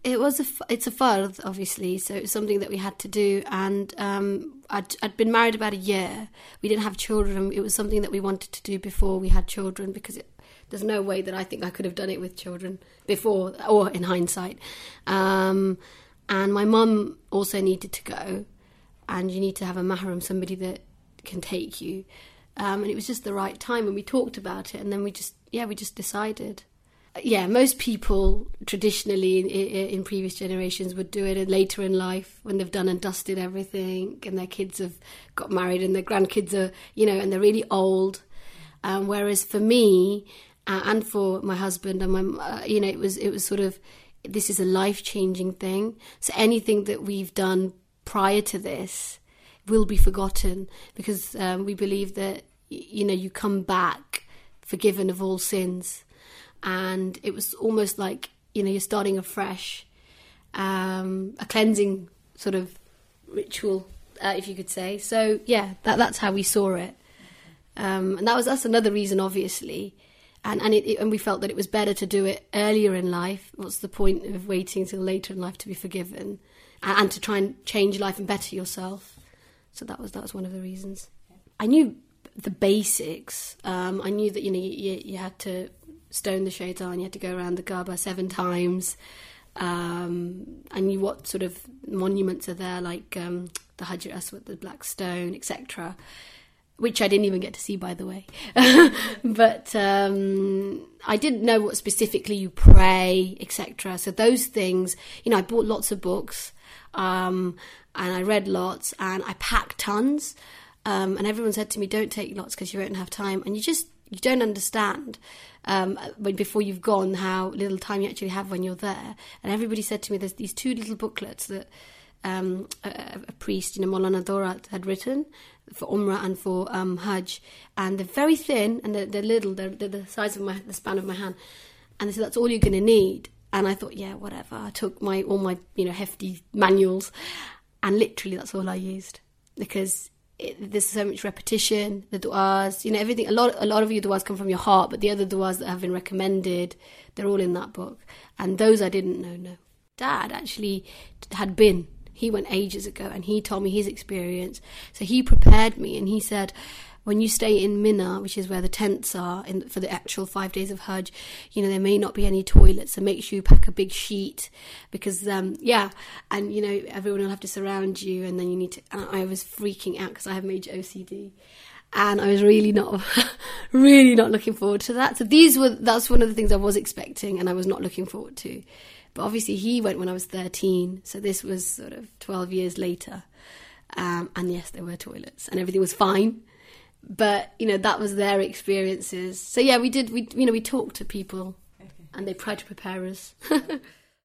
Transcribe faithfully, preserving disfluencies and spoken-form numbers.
it was a, it's a fard, obviously, so it was something that we had to do. And um, I'd, I'd been married about a year. We didn't have children. It was something that we wanted to do before we had children, because it, there's no way that I think I could have done it with children before, or in hindsight. Um, and my mum also needed to go, and you need to have a mahram, somebody that can take you. Um, and it was just the right time, and we talked about it, and then we just, yeah, we just decided. Yeah, most people traditionally in, in, in previous generations would do it later in life when they've done and dusted everything, and their kids have got married and their grandkids are, you know, and they're really old. Um, whereas for me uh, and for my husband and my, uh, you know, it was it was sort of, this is a life-changing thing. So anything that we've done prior to this will be forgotten, because um, we believe that, you know, you come back forgiven of all sins. And it was almost like, you know, you're starting afresh, um, a cleansing sort of ritual, uh, if you could say. So, yeah, that that's how we saw it. Um, and that was that's another reason, obviously. And and, it, it, and we felt that it was better to do it earlier in life. What's the point of waiting until later in life to be forgiven? And, and to try and change life and better yourself. So that was that was one of the reasons. I knew the basics. Um, I knew that, you know, you, you had to stone the shaitan, you had to go around the Kaaba seven times. Um, I knew what sort of monuments are there, like um, the Hajar Aswad, the Black Stone, et cetera, which I didn't even get to see, by the way. But um, I didn't know what specifically you pray, et cetera. So those things, you know, I bought lots of books, um, and I read lots, and I packed tons. Um, and everyone said to me, don't take lots because you won't have time. And you just, you don't understand um, when before you've gone how little time you actually have when you're there. And everybody said to me, there's these two little booklets that um, a, a priest, you know, Maulana Dorat had written for Umrah and for um, Hajj. And they're very thin, and they're, they're little, they're, they're the size of my, the span of my hand. And they said, that's all you're going to need. And I thought, yeah, whatever. I took my all my, you know, hefty manuals, and literally that's all I used, because It, there's so much repetition, the du'as, you know, everything. A lot, a lot of your du'as come from your heart, but the other du'as that have been recommended, they're all in that book. And those I didn't know, no. Dad actually had been, he went ages ago, and he told me his experience. So he prepared me, and he said, when you stay in Mina, which is where the tents are in, for the actual five days of Hajj, you know, there may not be any toilets, so make sure you pack a big sheet, because, um, yeah, and, you know, everyone will have to surround you, and then you need to, and I was freaking out because I have major O C D, and I was really not, really not looking forward to that. So these were, that's one of the things I was expecting, and I was not looking forward to. But obviously he went when I was thirteen, so this was sort of twelve years later, um, and yes, there were toilets, and everything was fine. But, you know, that was their experiences. So, yeah, we did, we you know, we talked to people, okay, and they tried to prepare us.